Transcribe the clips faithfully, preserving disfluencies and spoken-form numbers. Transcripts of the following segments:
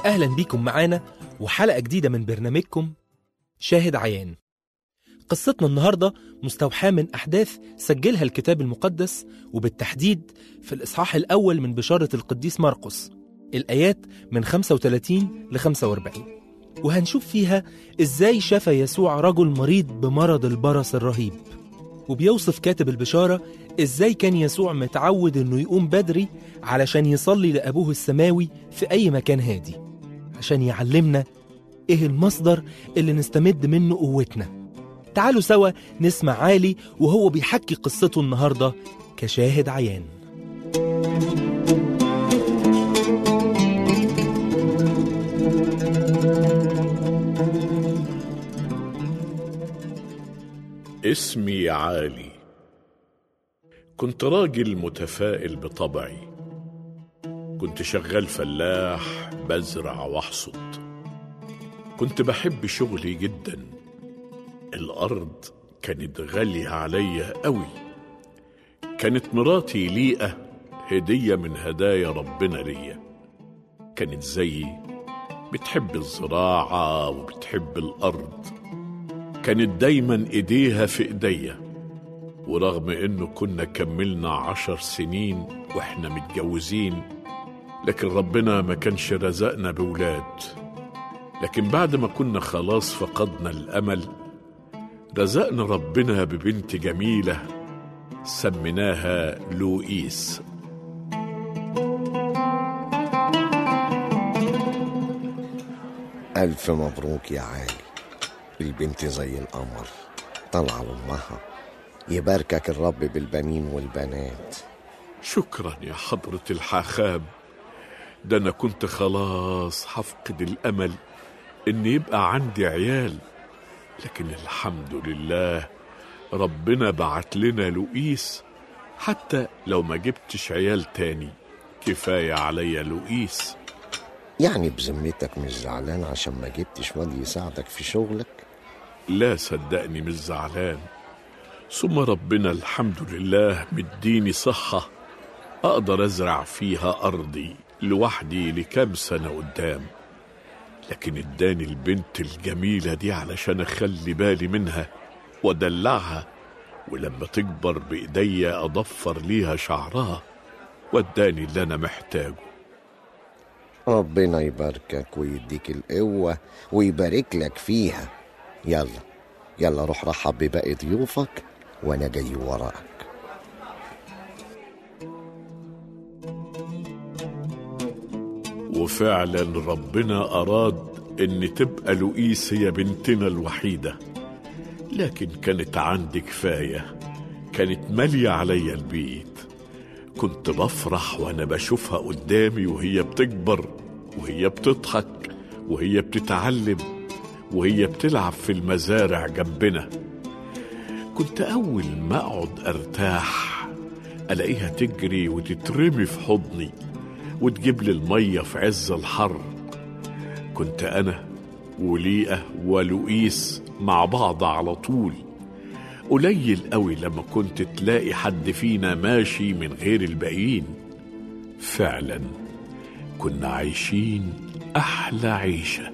أهلا بيكم معانا وحلقة جديدة من برنامجكم شاهد عيان. قصتنا النهاردة مستوحاة من أحداث سجلها الكتاب المقدس، وبالتحديد في الإصحاح الأول من بشارة القديس مرقس، الآيات من خمسة وثلاثين ل خمسة وأربعين، وهنشوف فيها إزاي شفى يسوع رجل مريض بمرض البرص الرهيب. وبيوصف كاتب البشارة إزاي كان يسوع متعود إنه يقوم بدري علشان يصلي لأبوه السماوي في أي مكان هادي، عشان يعلمنا إيه المصدر اللي نستمد منه قوتنا. تعالوا سوا نسمع عالي وهو بيحكي قصته النهاردة كشاهد عيان. اسمي عالي. كنت راجل متفائل بطبعي، كنت شغال فلاح بزرع واحصد، كنت بحب شغلي جدا. الأرض كانت غالية عليا قوي. كانت مراتي ليئة هدية من هدايا ربنا ليا. كانت زيي بتحب الزراعة وبتحب الأرض، كانت دايما إيديها في إيديا. ورغم إنه كنا كملنا عشر سنين وإحنا متجوزين، لكن ربنا ما كانش رزقنا بولاد. لكن بعد ما كنا خلاص فقدنا الأمل، رزقنا ربنا ببنت جميلة سميناها لوئيس. ألف مبروك يا عالي، البنت زي القمر طلع لأمها. يباركك الرب بالبنين والبنات. شكرا يا حضرة الحاخام، ده أنا كنت خلاص هفقد الأمل إن يبقى عندي عيال، لكن الحمد لله ربنا بعت لنا لوئيس. حتى لو ما جبتش عيال تاني كفاية عليا لوئيس. يعني بذمتك مش زعلان عشان ما جبتش واد يساعدك في شغلك؟ لا صدقني مش زعلان، ثم ربنا الحمد لله مديني صحة أقدر أزرع فيها أرضي لوحدي لكام سنة قدام. لكن اداني البنت الجميلة دي علشان أخلي بالي منها ودلعها، ولما تكبر بإيديا أضفر ليها شعرها، واداني اللي أنا محتاجه. ربنا يباركك ويديك القوة ويبارك لك فيها. يلا يلا روح رحب بباقي ضيوفك وأنا جاي وراك. وفعلا ربنا أراد إن تبقى لوئيس هي بنتنا الوحيدة، لكن كانت عندي كفاية، كانت مالية عليا البيت. كنت بفرح وأنا بشوفها قدامي وهي بتكبر، وهي بتضحك، وهي بتتعلم، وهي بتلعب في المزارع جنبنا. كنت أول ما أقعد أرتاح ألاقيها تجري وتترمي في حضني وتجيب لي المية في عز الحر. كنت أنا وليئة ولوئيس مع بعض على طول. قليل قوي لما كنت تلاقي حد فينا ماشي من غير الباقيين. فعلا كنا عايشين أحلى عيشة.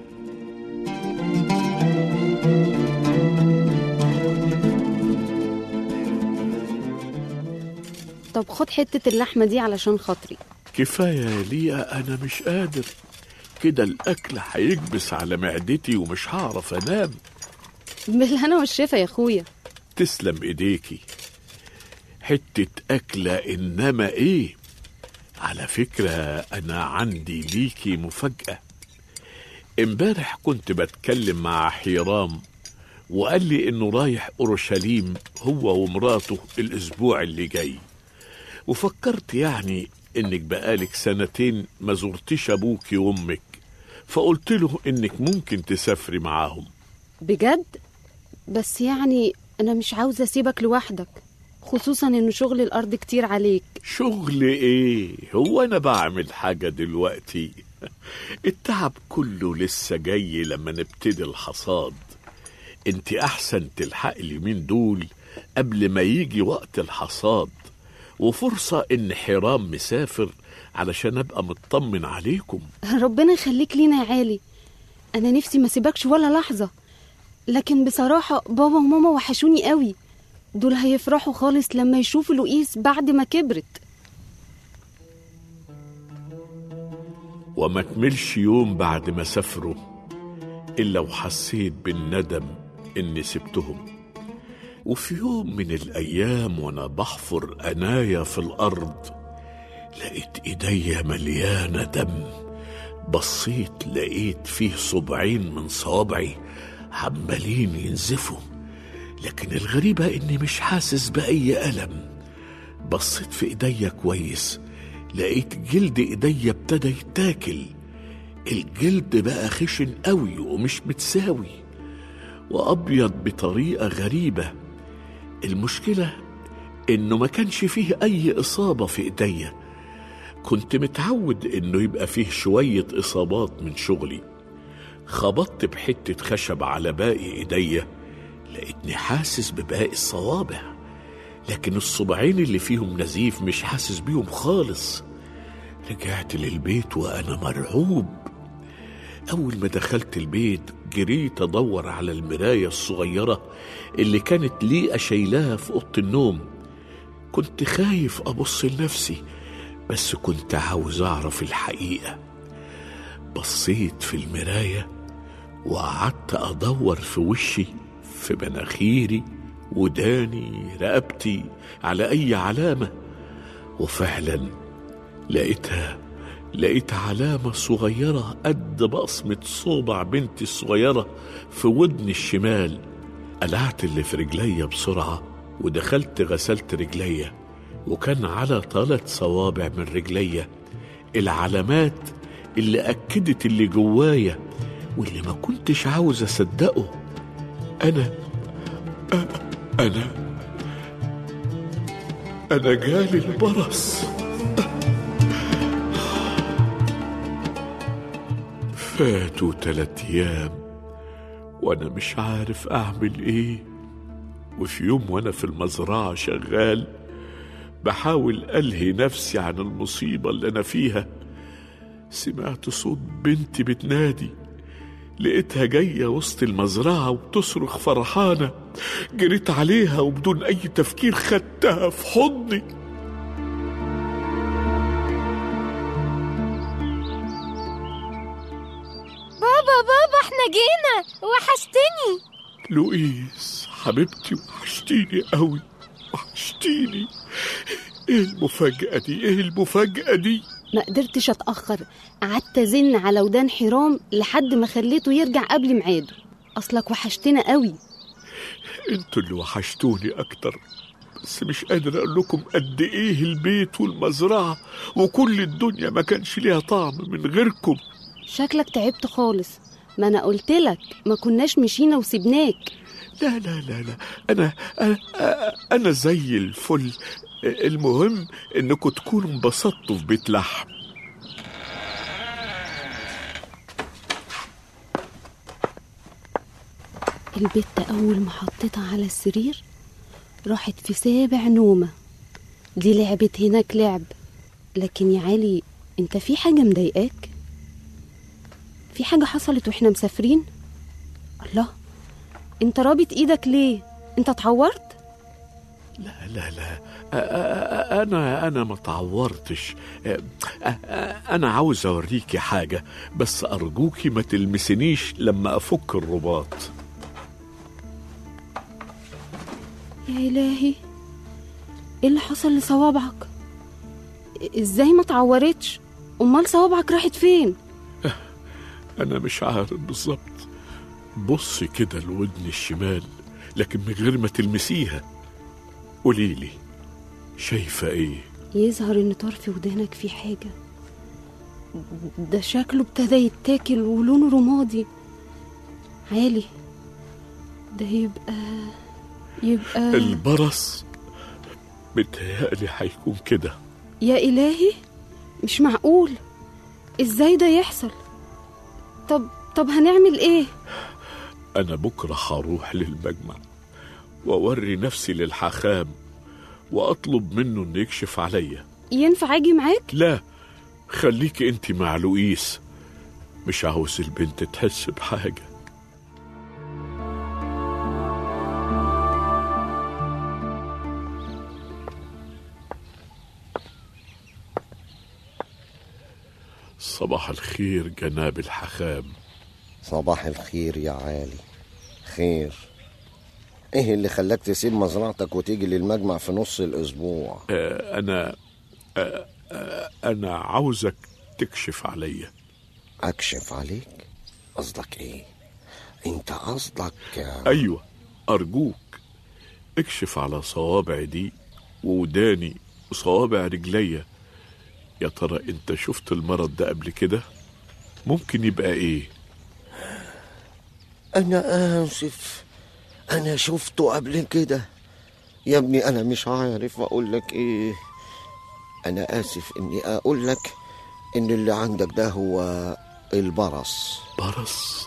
طب خد حتة اللحمة دي علشان خاطري. كفاية يا ليئة، أنا مش قادر كده، الأكل هيكبس على معدتي ومش هعرف أنام. بالهنا والشفا يا أخويا. تسلم إيديكي، حتة أكلة إنما إيه. على فكرة أنا عندي ليكي مفاجأة. امبارح كنت بتكلم مع حيرام وقال لي إنه رايح أورشليم هو ومراته الأسبوع اللي جاي، وفكرت يعني إنك بقالك سنتين ما زرتش أبوكي وأمك، فقلت له إنك ممكن تسافري معاهم. بجد؟ بس يعني أنا مش عاوزة أسيبك لوحدك، خصوصا إنه شغل الأرض كتير عليك. شغل إيه؟ هو أنا بعمل حاجة دلوقتي؟ التعب كله لسه جاي لما نبتدي الحصاد. انت أحسن تلحق اليومين دول قبل ما يجي وقت الحصاد، وفرصة إن حرام مسافر علشان أبقى مطمن عليكم. ربنا يخليك لينا يا علي، أنا نفسي ما سيبكش ولا لحظة، لكن بصراحة بابا وماما وحشوني قوي. دول هيفرحوا خالص لما يشوفوا لؤيس بعد ما كبرت. وما كملش يوم بعد ما سافروا إلا وحسيت بالندم إني سبتهم. وفي يوم من الأيام وأنا بحفر أنايا في الأرض لقيت إيديا مليانة دم. بصيت لقيت فيه صبعين من صوابعي عمالين ينزفوا، لكن الغريبة إني مش حاسس بأي ألم. بصيت في إيديا كويس لقيت جلد إيديا ابتدى يتاكل. الجلد بقى خشن قوي ومش متساوي وأبيض بطريقة غريبة. المشكلة إنه ما كانش فيه أي إصابة في إيديا. كنت متعود إنه يبقى فيه شوية إصابات من شغلي. خبطت بحتة خشب على باقي إيديا لقيتني حاسس بباقي الصوابع، لكن الصباعين اللي فيهم نزيف مش حاسس بيهم خالص. رجعت للبيت وأنا مرعوب. أول ما دخلت البيت جريت أدور على المراية الصغيرة اللي كانت لي أشيلها في أوضة النوم. كنت خايف أبص لنفسي بس كنت عاوز أعرف الحقيقة. بصيت في المراية وقعدت أدور في وشي، في مناخيري، وداني، رقبتي، على أي علامة. وفعلا لقيتها. لقيت علامة صغيرة قد بصمة صوبع بنتي الصغيرة في ودني الشمال. قلعت اللي في رجليا بسرعة ودخلت غسلت رجليا، وكان على ثلاث صوابع من رجليا العلامات اللي أكدت اللي جوايا واللي ما كنتش عاوز أصدقه. أنا أنا أنا جالي البرص. فاتوا تلات أيام وأنا مش عارف أعمل إيه. وفي يوم وأنا في المزرعة شغال بحاول ألهي نفسي عن المصيبة اللي أنا فيها، سمعت صوت بنتي بتنادي. لقيتها جاية وسط المزرعة وبتصرخ فرحانة. جريت عليها وبدون أي تفكير خدتها في حضني. بابا بابا احنا جينا، وحشتني. لؤيس حبيبتي وحشتيني قوي، وحشتيني. ايه المفاجأة دي؟ ايه المفاجأة دي؟ ما قدرتش اتأخر، قعدت ازن على ودان حرام لحد ما خليته يرجع قبل ميعاده. اصلك وحشتنا قوي. انتوا اللي وحشتوني اكتر، بس مش قادر اقول لكم قد ايه البيت والمزرعة وكل الدنيا ما كانش ليها طعم من غيركم. شكلك تعبت خالص، ما انا قلتلك ما كناش مشينا وسبناك. لا لا لا لا أنا أنا, أنا زي الفل. المهم إنكم تكونوا انبسطتوا في بيت لحم. البت أول ما حطيتها على السرير راحت في سابع نومة. دي لعبت هناك لعب. لكن يا علي، انت في حاجة مضايقاك؟ في حاجة حصلت واحنا مسافرين؟ الله، انت رابط ايدك ليه؟ انت اتعورت؟ لا لا لا أنا أنا ما تعورتش. أنا عاوز أوريكي حاجة، بس أرجوكي ما تلمسنيش لما أفك الرباط. يا إلهي، إيه اللي حصل لصوابعك؟ إزاي ما تعورتش؟ أمال صوابعك راحت فين؟ أنا مش عارف بالظبط. بصي كده لودني الشمال لكن من غير ما تلمسيها. قوليلي شايفة ايه؟ يظهر ان طرف ودانك في حاجة. ده شكله ابتدى يتاكل ولونه رمادي. عالي، ده يبقى يبقى البرص. متهيألي هيكون كده. يا إلهي، مش معقول. ازاي ده يحصل؟ طب طب هنعمل ايه؟ انا بكرة هروح للمجمع واوري نفسي للحاخام وأطلب منه إنه يكشف عليا. ينفع أجي معاك؟ لا، خليكي أنت مع لويس، مش عاوز البنت تحس بحاجة. صباح الخير جناب الحخام. صباح الخير يا علي. خير؟ ايه اللي خلاك تسيب مزرعتك وتيجي للمجمع في نص الاسبوع؟ آه أنا آه آه أنا عاوزك تكشف عليا. أكشف عليك؟ قصدك إيه؟ أنت قصدك؟ أيوة، أرجوك اكشف على صوابع دي ووداني وصوابع رجليا. يا ترى أنت شفت المرض ده قبل كده؟ ممكن يبقى إيه؟ أنا آسف، أنا شفته قبل كده يا ابني. أنا مش عارف أقول لك إيه. أنا آسف إني أقول لك إن اللي عندك ده هو البرص. برص؟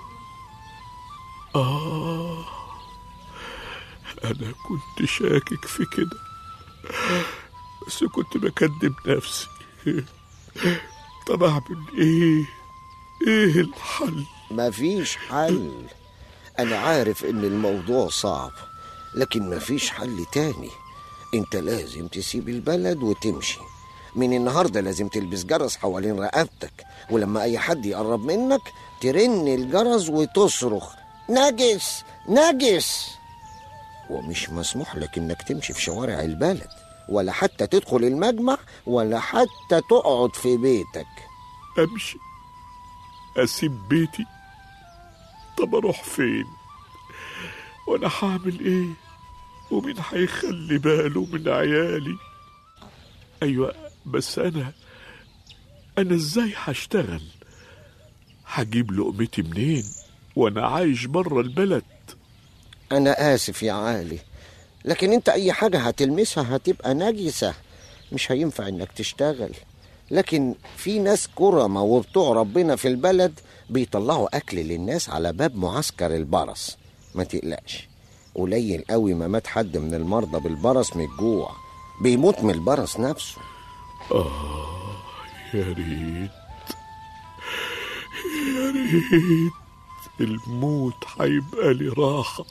آه، أنا كنت شاكك في كده، بس كنت بكذب نفسي. طب أعمل إيه؟ إيه الحل؟ مفيش حل. أنا عارف إن الموضوع صعب، لكن مفيش حل تاني. أنت لازم تسيب البلد وتمشي. من النهاردة لازم تلبس جرس حوالين رقبتك، ولما أي حد يقرب منك ترن الجرس وتصرخ نجس نجس. ومش مسموح لك إنك تمشي في شوارع البلد، ولا حتى تدخل المجمع، ولا حتى تقعد في بيتك. أمشي؟ أسيب بيتي؟ طب أروح فين؟ وأنا هعمل إيه؟ ومين هيخلي باله من عيالي؟ أيوة، بس أنا أنا إزاي هشتغل؟ هجيب لقمتي منين وأنا عايش برا البلد؟ أنا آسف يا علي، لكن أنت أي حاجة هتلمسها هتبقى نجسة، مش هينفع إنك تشتغل. لكن في ناس كرمة وبتوع ربنا في البلد بيطلعوا أكل للناس على باب معسكر البرص. ما تقلقش، قليل قوي ما مات حد من المرضى بالبرص من الجوع، بيموت من البرص نفسه. آه، يا ريت يا ريت الموت هيبقى لي راحة.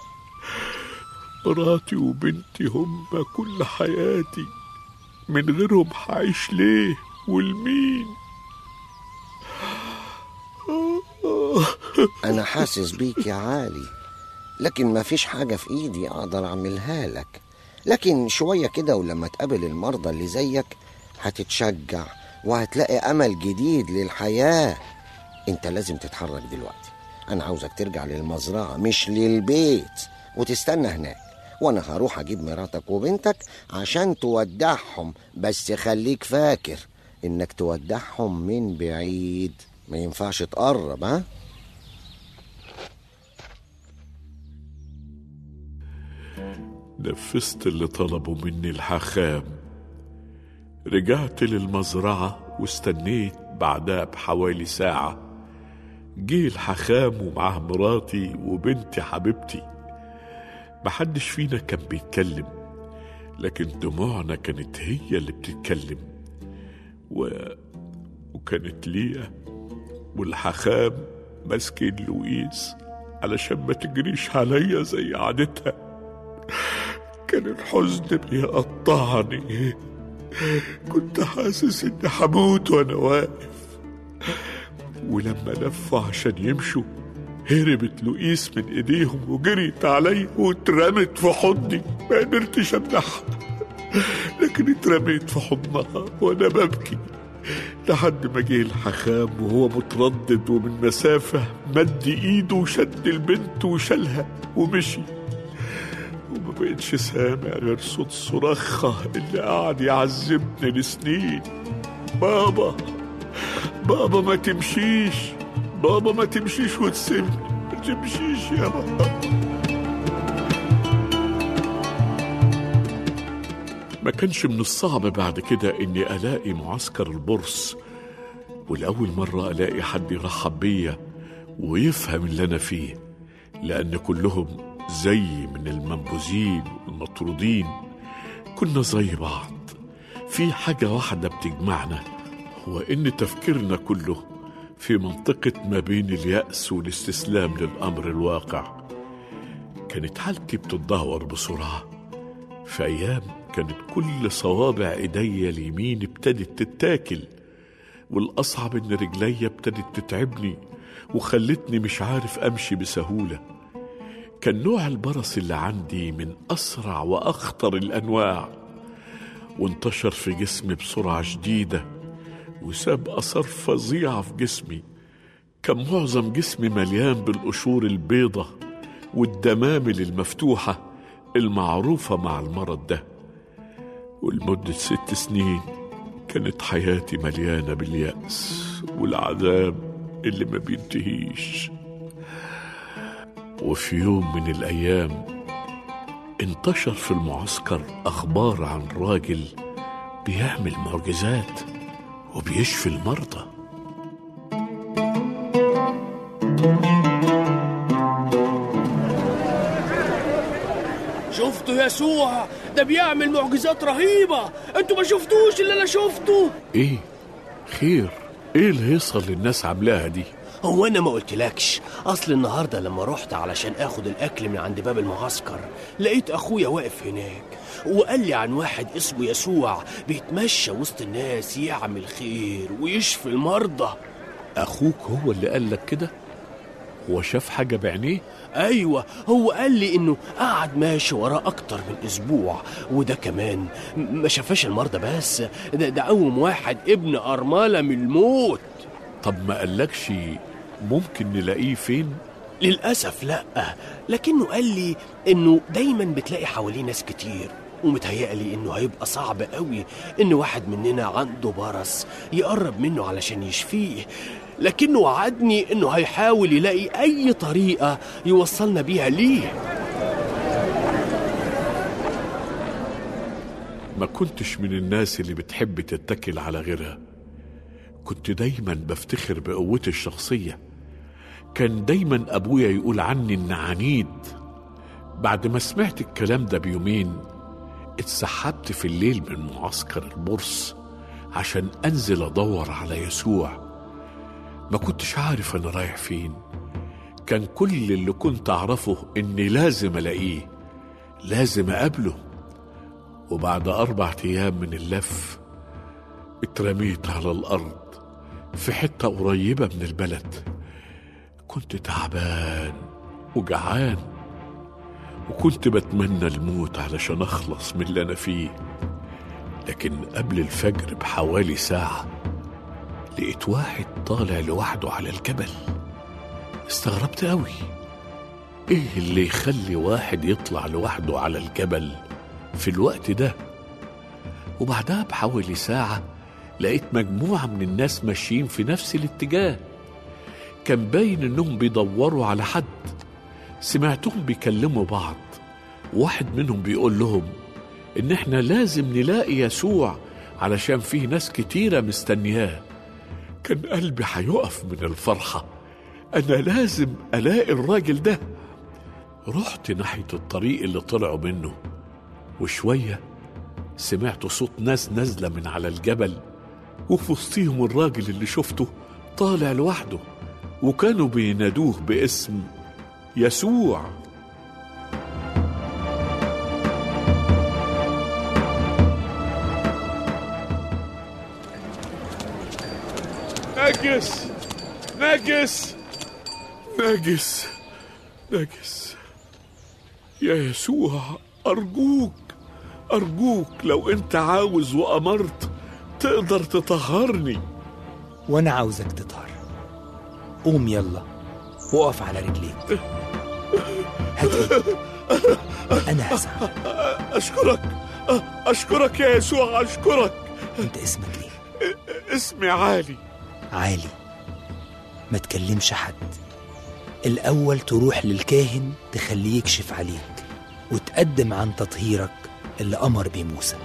مراتي وبنتي هم كل حياتي، من غيرهم هعيش ليه والمين؟ أنا حاسس بيك يا علي، لكن ما فيش حاجة في إيدي أقدر أعملها لك. لكن شوية كده ولما تقابل المرضى اللي زيك هتتشجع وهتلاقي أمل جديد للحياة. أنت لازم تتحرك دلوقتي. أنا عاوزك ترجع للمزرعة مش للبيت، وتستنى هناك، وأنا هروح أجيب مراتك وبنتك عشان تودعهم. بس خليك فاكر إنك تودعهم من بعيد، ما ينفعش تقرب. ها؟ نفذت اللي طلبوا مني الحخام. رجعت للمزرعة واستنيت بعدها بحوالي ساعة. جه الحخام ومعاه مراتي وبنتي حبيبتي. محدش فينا كان بيتكلم، لكن دموعنا كانت هي اللي بتتكلم. و... وكانت ليا والحخام ماسكين لويس علشان ما تجريش عليا زي عادتها. كان الحزن بيقطعني، كنت حاسس اني هموت وانا واقف. ولما لفوا عشان يمشوا هربت لويس من ايديهم وجريت علي واترمت في حضني. ما قدرتش امنعها، لكن اترميت في حضنها وانا ببكي لحد ما جه الحخام وهو متردد ومن مسافة مد ايده وشد البنت وشالها ومشي. وما بقتش سامع غير صوت صراخها اللي قاعد يعذبني لسنين. بابا بابا ما تمشيش، بابا ما تمشيش وتسيبني، ما تمشيش يا بابا. ما كانش من الصعب بعد كده اني الاقي معسكر البرص، والاول مرة الاقي حد يرحب بيا ويفهم اللي انا فيه، لان كلهم زي من المنبوذين والمطرودين. كنا زي بعض، في حاجة واحدة بتجمعنا، هو إن تفكيرنا كله في منطقة ما بين اليأس والاستسلام للأمر الواقع. كانت حالتي بتتدهور بسرعة. في أيام كانت كل صوابع إيديا اليمين ابتدت تتاكل، والأصعب إن رجليا ابتدت تتعبني وخلتني مش عارف أمشي بسهولة. كان نوع البرص اللي عندي من أسرع وأخطر الأنواع، وانتشر في جسمي بسرعة شديدة وساب أثر فظيع في جسمي. كان معظم جسمي مليان بالقشور البيضة والدمامل المفتوحة المعروفة مع المرض ده. ولمدة ست سنين كانت حياتي مليانة باليأس والعذاب اللي ما بينتهيش. وفي يوم من الأيام انتشر في المعسكر أخبار عن راجل بيعمل معجزات وبيشفي المرضى. شفتوا يسوع ده بيعمل معجزات رهيبة، انتوا ما شفتوش اللي انا شفته؟ ايه خير؟ ايه اللي هيصل للناس عاملاها دي؟ هو انا ما قلتلكش؟ اصل النهاردة لما رحت علشان اخد الاكل من عند باب المعسكر لقيت اخويا واقف هناك وقال لي عن واحد اسمه يسوع بيتمشى وسط الناس يعمل خير ويشفي المرضى. اخوك هو اللي قال لك كده؟ هو شاف حاجة بعينيه؟ ايوه، هو قال لي انه قعد ماشي وراه اكتر من اسبوع، وده كمان ما شافاش المرضى بس، ده, ده قوم واحد ابن ارملة من الموت. طب ما قالكش ممكن نلاقيه فين؟ للأسف لا، لكنه قال لي انه دايما بتلاقي حواليه ناس كتير، ومتهيألي انه هيبقى صعب قوي ان واحد مننا عنده برص يقرب منه علشان يشفيه، لكنه وعدني انه هيحاول يلاقي اي طريقة يوصلنا بيها ليه. ما كنتش من الناس اللي بتحب تتكل على غيرها، كنت دايما بفتخر بقوتي الشخصية. كان دايما أبويا يقول عني إن عنيد. بعد ما سمعت الكلام ده بيومين اتسحبت في الليل من معسكر البرص عشان أنزل أدور على يسوع. ما كنتش عارف أنا رايح فين، كان كل اللي كنت أعرفه إني لازم ألاقيه، لازم أقابله. وبعد أربعة أيام من اللف اترميت على الأرض في حتة قريبة من البلد. كنت تعبان وجعان وكنت بتمنى الموت علشان أخلص من اللي أنا فيه. لكن قبل الفجر بحوالي ساعة لقيت واحد طالع لوحده على الجبل. استغربت قوي، ايه اللي يخلي واحد يطلع لوحده على الجبل في الوقت ده؟ وبعدها بحوالي ساعة لقيت مجموعة من الناس ماشيين في نفس الاتجاه. كان باين انهم بيدوروا على حد. سمعتهم بيكلموا بعض، واحد منهم بيقول لهم ان احنا لازم نلاقي يسوع علشان فيه ناس كتيرة مستنياه. كان قلبي هيقف من الفرحة، انا لازم الاقي الراجل ده. رحت ناحية الطريق اللي طلعوا منه، وشوية سمعت صوت ناس نازلة من على الجبل، وفي وسطهم الراجل اللي شفته طالع لوحده، وكانوا بينادوه باسم يسوع. نجس نجس نجس نجس يا يسوع، أرجوك أرجوك لو أنت عاوز وأمرت تقدر تطهرني. وأنا عاوزك تطهر. قوم يلا وقف على رجليك. هات إيدي أنا هساعدك. أشكرك أشكرك يا يسوع، أشكرك. أنت اسمك إيه؟ اسمي عالي. عالي، ما تكلمش حد. الأول تروح للكاهن تخليه يكشف عليك وتقدم عن تطهيرك اللي أمر بيه موسى.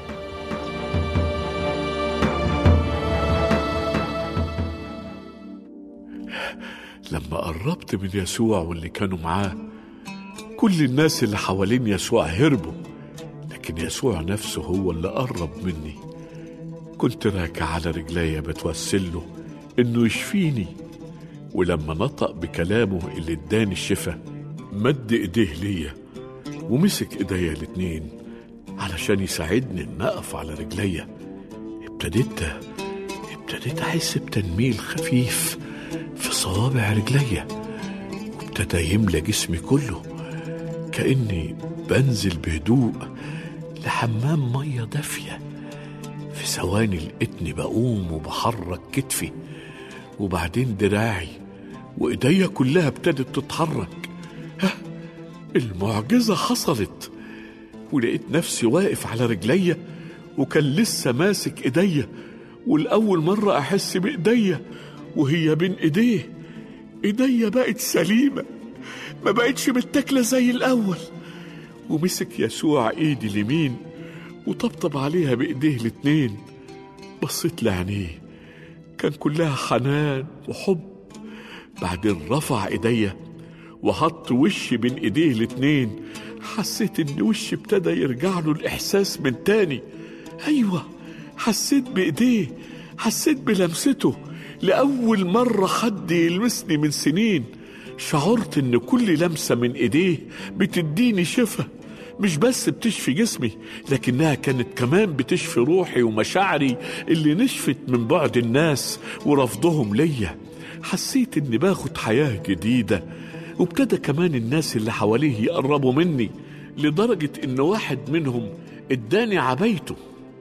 لما قربت من يسوع واللي كانوا معاه، كل الناس اللي حوالين يسوع هربوا، لكن لكن يسوع نفسه هو اللي قرب مني. كنت راكع على رجلي بتوسل له إنه يشفيني، ولما نطق بكلامه اللي اداني الشفا مد إيديه ليا ومسك إيديا الاتنين علشان يساعدني إن أقف على رجلي. ابتديت ابتديت أحس بتنميل خفيف في صوابع رجلي، وابتدى يملى جسمي كله كأني بنزل بهدوء لحمام مية دافية. في ثواني لقيتني بقوم وبحرك كتفي وبعدين دراعي وإيديا كلها ابتدت تتحرك. ها، المعجزة حصلت، ولقيت نفسي واقف على رجلي وكان لسه ماسك إيديا، والأول مرة أحس بإيديا وهي بين إيديه. إيديا بقت سليمة، ما بقتش متاكلة زي الأول. ومسك يسوع إيدي اليمين وطبطب عليها بإيديه الاتنين. بصيت لعينيه كان كلها حنان وحب. بعدين رفع إيديا وحط وشي بين إيديه الاتنين. حسيت إن وشي ابتدى يرجع له الإحساس من تاني. أيوة، حسيت بإيديه، حسيت بلمسته. لأول مرة حد يلمسني من سنين. شعرت إن كل لمسة من إيديه بتديني شفا، مش بس بتشفي جسمي لكنها كانت كمان بتشفي روحي ومشاعري اللي نشفت من بعد الناس ورفضهم ليا. حسيت إني باخد حياة جديدة، وابتدى كمان الناس اللي حواليه يقربوا مني لدرجة إن واحد منهم اداني عبايته.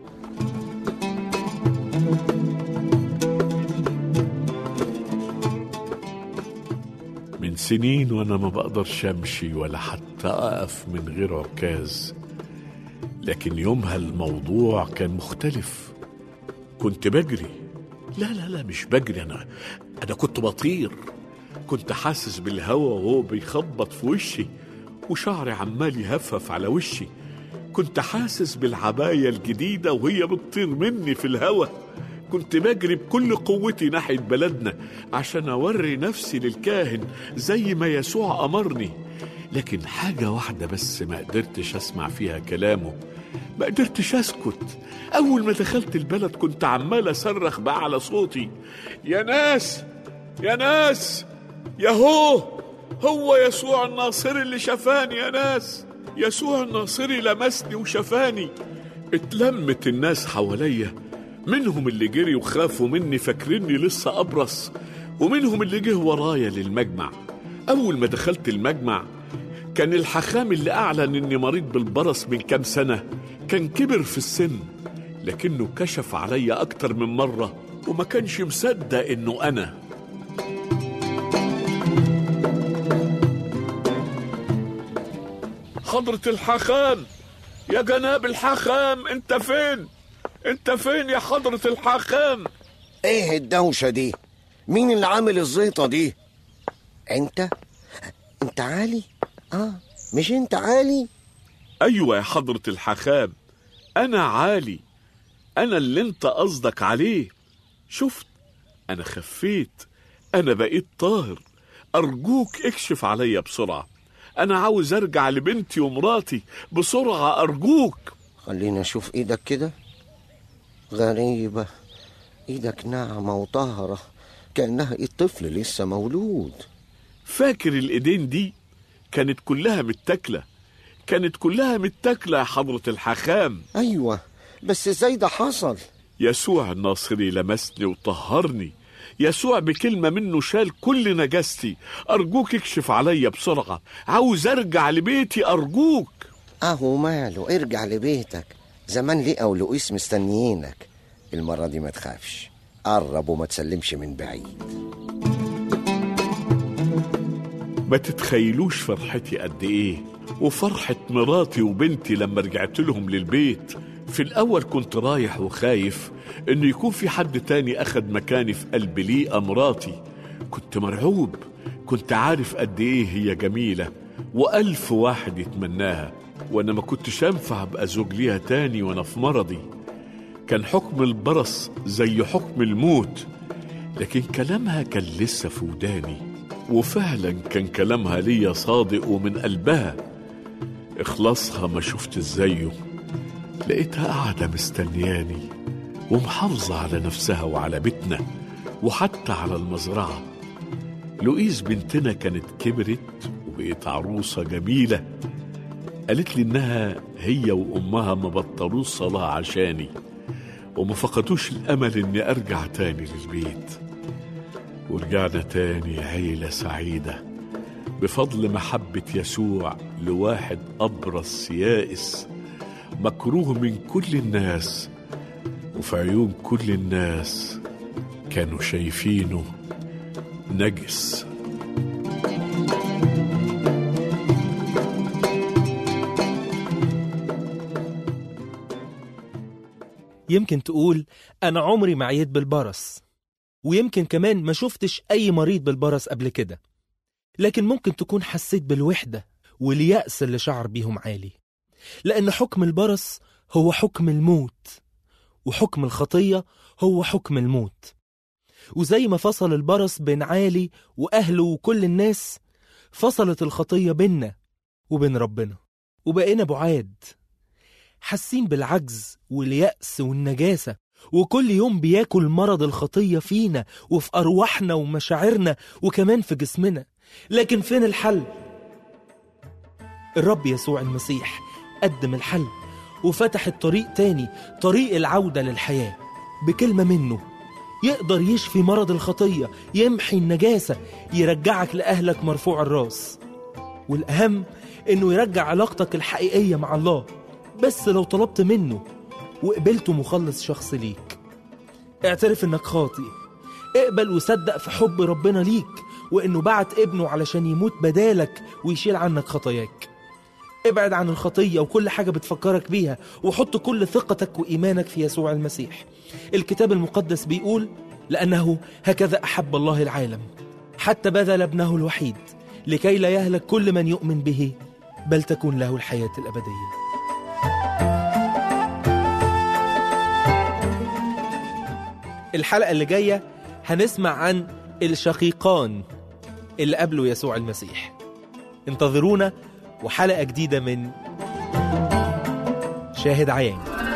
من سنين وأنا ما بقدرش أمشي ولا حتى أقف من غير عكاز، لكن يومها الموضوع كان مختلف. كنت بجري، لا لا لا مش بجري، أنا أنا كنت بطير. كنت حاسس بالهوا وهو بيخبط في وشي، وشعري عمال يهفف على وشي. كنت حاسس بالعباية الجديدة وهي بتطير مني في الهوا. كنت بجري بكل قوتي ناحية بلدنا عشان أوري نفسي للكاهن زي ما يسوع أمرني. لكن حاجة واحدة بس ما قدرتش أسمع فيها كلامه، ما قدرتش أسكت. أول ما دخلت البلد كنت عمال أصرخ بأعلى صوتي: يا ناس يا ناس، يهو هو يسوع الناصري اللي شفاني. يا ناس، يسوع الناصري لمسني وشفاني. اتلمت الناس حواليا، منهم اللي جري وخافوا مني فاكريني لسه أبرص، ومنهم اللي جه ورايا للمجمع. أول ما دخلت المجمع كان الحخام اللي أعلن إني مريض بالبرص من كام سنة كان كبر في السن، لكنه كشف عليا أكتر من مرة وما كانش مصدق إنه أنا. حضرة الحخام، يا جناب الحخام، انت فين؟ انت فين يا حضرة الحخام؟ ايه الدوشة دي؟ مين اللي عامل الزيطة دي؟ انت؟ انت علي؟ اه، مش انت علي؟ ايوه يا حضرة الحخام، انا علي، انا اللي انت قصدك عليه. شفت، انا خفيت، انا بقيت طاهر. ارجوك اكشف عليا بسرعة، انا عاوز ارجع لبنتي ومراتي بسرعة ارجوك. خلينا اشوف ايدك كده. غريبة، ايدك ناعمة وطاهرة كأنها ايد طفل لسه مولود. فاكر الايدين دي كانت كلها متاكلة، كانت كلها متاكلة يا حضرة الحخام. ايوه، بس ازاي ده حصل؟ يسوع الناصري لمسني وطهرني. يسوع بكلمة منه شال كل نجاستي. أرجوك اكشف عليا بسرعة، عاوز أرجع لبيتي أرجوك. أهو ماله، ارجع لبيتك. زمان ليه أو لؤيس مستنيينك. المرة دي ما تخافش، قرب وما تسلمش من بعيد. ما تتخيلوش فرحتي قد إيه، وفرحة مراتي وبنتي لما رجعت لهم للبيت. في الأول كنت رايح وخايف إنه يكون في حد تاني أخد مكاني في قلب ليئة مراتي. كنت مرعوب، كنت عارف قد إيه هي جميلة وألف واحد يتمناها، وأنا ما كنتش أنفع أبقى زوج ليها تاني وأنا في مرضي. كان حكم البرص زي حكم الموت، لكن كلامها كان لسه في وداني، وفعلا كان كلامها ليا صادق ومن قلبها. إخلاصها ما شفت زيه، لقيتها قاعدة مستنياني ومحافظة على نفسها وعلى بيتنا وحتى على المزرعة. لويس بنتنا كانت كبرت وبقيت عروسة جميلة. قالت لي إنها هي وأمها ما بطلوش صلاة عشاني وما فقدوش الأمل إني أرجع تاني للبيت. ورجعنا تاني عيلة سعيدة بفضل محبة يسوع لواحد أبرص يائس مكروه من كل الناس، وفي عيون كل الناس كانوا شايفينه نجس. يمكن تقول أنا عمري ما عيت بالبرص، ويمكن كمان ما شفتش أي مريض بالبرص قبل كده، لكن ممكن تكون حسيت بالوحدة واليأس اللي شعر بيهم عالي، لأن حكم البرص هو حكم الموت، وحكم الخطية هو حكم الموت. وزي ما فصل البرص بين عالي وأهله وكل الناس، فصلت الخطية بيننا وبين ربنا، وبقينا بعاد حاسين بالعجز واليأس والنجاسة، وكل يوم بياكل مرض الخطية فينا وفي أرواحنا ومشاعرنا وكمان في جسمنا. لكن فين الحل؟ الرب يسوع المسيح قدم الحل وفتح الطريق تاني، طريق العودة للحياة. بكلمة منه يقدر يشفي مرض الخطية، يمحي النجاسة، يرجعك لأهلك مرفوع الراس، والأهم إنه يرجع علاقتك الحقيقية مع الله، بس لو طلبت منه وقبلته مخلص شخص ليك. اعترف إنك خاطئ، اقبل وصدق في حب ربنا ليك وإنه بعت ابنه علشان يموت بدالك ويشيل عنك خطاياك. ابعد عن الخطية وكل حاجة بتفكرك بيها، وحط كل ثقتك وإيمانك في يسوع المسيح. الكتاب المقدس بيقول لأنه هكذا أحب الله العالم حتى بذل ابنه الوحيد لكي لا يهلك كل من يؤمن به بل تكون له الحياة الأبدية. الحلقة اللي جاية هنسمع عن الشقيقان اللي قابلوا يسوع المسيح. انتظرونا وحلقة جديدة من شاهد عيان.